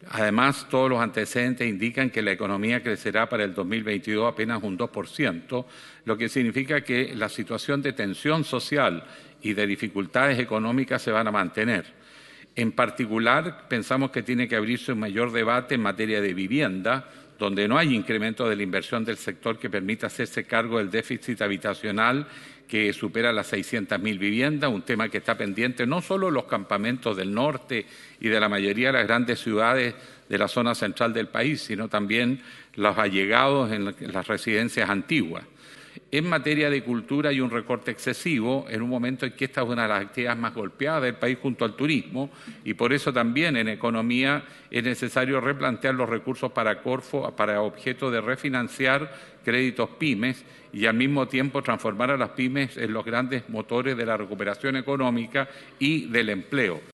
Además, todos los antecedentes indican que la economía crecerá para el 2022 apenas un 2%, lo que significa que la situación de tensión social y de dificultades económicas se van a mantener. En particular, pensamos que tiene que abrirse un mayor debate en materia de vivienda, donde no hay incremento de la inversión del sector que permita hacerse cargo del déficit habitacional que supera las 600.000 viviendas, un tema que está pendiente no solo en los campamentos del norte y de la mayoría de las grandes ciudades de la zona central del país, sino también los allegados en las residencias antiguas. En materia de cultura hay un recorte excesivo en un momento en que esta es una de las actividades más golpeadas del país junto al turismo y por eso también en economía es necesario replantear los recursos para Corfo para objeto de refinanciar créditos pymes y al mismo tiempo transformar a las pymes en los grandes motores de la recuperación económica y del empleo.